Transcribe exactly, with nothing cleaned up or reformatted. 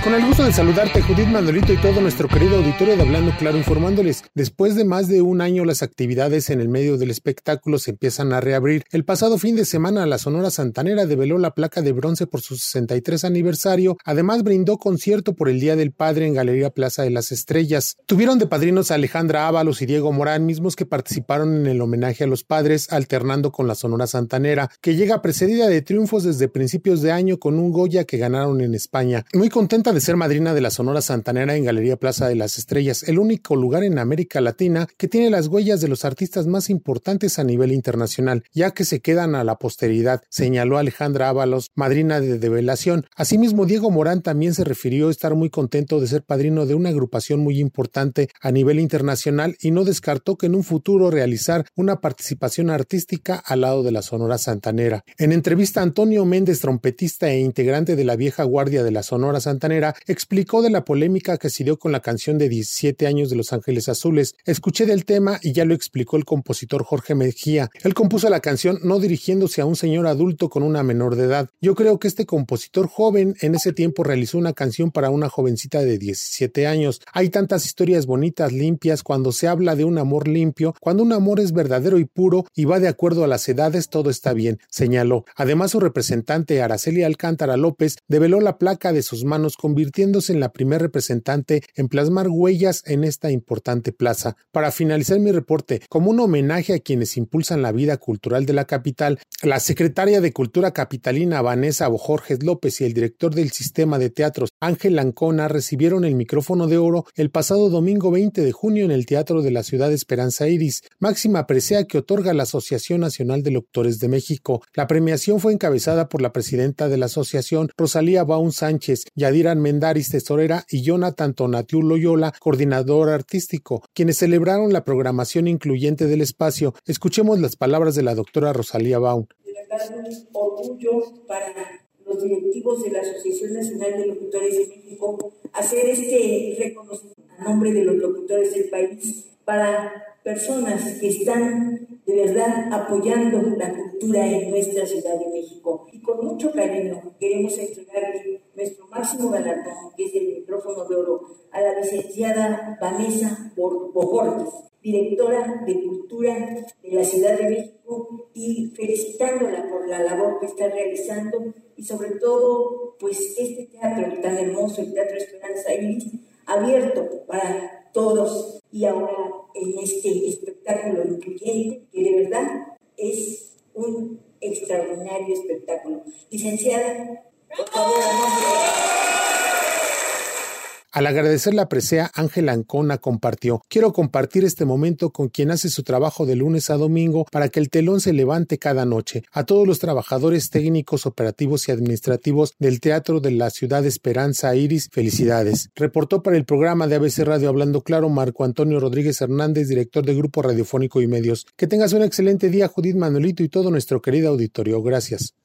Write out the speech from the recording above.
Con el gusto de saludarte, Judith Manolito y todo nuestro querido auditorio de Hablando Claro, informándoles. Después de más de un año, las actividades en el medio del espectáculo se empiezan a reabrir. El pasado fin de semana, la Sonora Santanera develó la placa de bronce por su sesenta y tres aniversario. Además, brindó concierto por el Día del Padre en Galería Plaza de las Estrellas. Tuvieron de padrinos a Alejandra Ábalos y Diego Morán, mismos que participaron en el homenaje a los padres, alternando con la Sonora Santanera, que llega precedida de triunfos desde principios de año con un Goya que ganaron en España. Muy contenta de ser madrina de la Sonora Santanera en Galería Plaza de las Estrellas, el único lugar en América Latina que tiene las huellas de los artistas más importantes a nivel internacional, ya que se quedan a la posteridad, señaló Alejandra Ábalos, madrina de develación. Asimismo, Diego Morán también se refirió a estar muy contento de ser padrino de una agrupación muy importante a nivel internacional y no descartó que en un futuro realizar una participación artística al lado de la Sonora Santanera. En entrevista, Antonio Méndez, trompetista e integrante de la vieja guardia de la Sonora Santanera, explicó de la polémica que se dio con la canción de diecisiete años de Los Ángeles Azules. Escuché del tema y ya lo explicó el compositor Jorge Mejía. Él compuso la canción no dirigiéndose a un señor adulto con una menor de edad. Yo creo que este compositor joven en ese tiempo realizó una canción para una jovencita de diecisiete años. Hay tantas historias bonitas, limpias, cuando se habla de un amor limpio, cuando un amor es verdadero y puro y va de acuerdo a las edades, todo está bien, señaló. Además, su representante Araceli Alcántara López develó la placa de sus manos, convirtiéndose en la primer representante en plasmar huellas en esta importante plaza. Para finalizar mi reporte, como un homenaje a quienes impulsan la vida cultural de la capital, la secretaria de Cultura capitalina Vanessa Bojorges López y el director del sistema de teatros Ángel Ancona recibieron el micrófono de oro el pasado domingo veinte de junio en el Teatro de la Ciudad Esperanza Iris, máxima presea que otorga la Asociación Nacional de Locutores de México. La premiación fue encabezada por la presidenta de la asociación, Rosalía Baun Sánchez, Yadira Almendaris, tesorera, y Jonathan Tonatiu Loyola, coordinador artístico, quienes celebraron la programación incluyente del espacio. Escuchemos las palabras de la doctora Rosalía Baun. De verdad, un orgullo para los directivos de la Asociación Nacional de Locutores de México hacer este reconocimiento a nombre de los locutores del país para personas que están de verdad apoyando la cultura en nuestra Ciudad de México. Y con mucho cariño queremos entregarle nuestro máximo galardón, que es el micrófono de oro, a la licenciada Vanessa Bojorges, directora de Cultura de la Ciudad de México, y felicitándola por la labor que está realizando y sobre todo, pues este teatro tan hermoso, el Teatro Esperanza Iris, abierto para todos y ahora en este espectáculo incluyente, que de verdad es un extraordinario espectáculo. Licenciada, por favor, Al agradecer la presea, Ángel Ancona compartió: quiero compartir este momento con quien hace su trabajo de lunes a domingo para que el telón se levante cada noche. A todos los trabajadores técnicos, operativos y administrativos del Teatro de la Ciudad Esperanza Iris, felicidades. Reportó para el programa de A B C Radio Hablando Claro, Marco Antonio Rodríguez Hernández, director de Grupo Radiofónico y Medios. Que tengas un excelente día, Judith Manolito y todo nuestro querido auditorio. Gracias.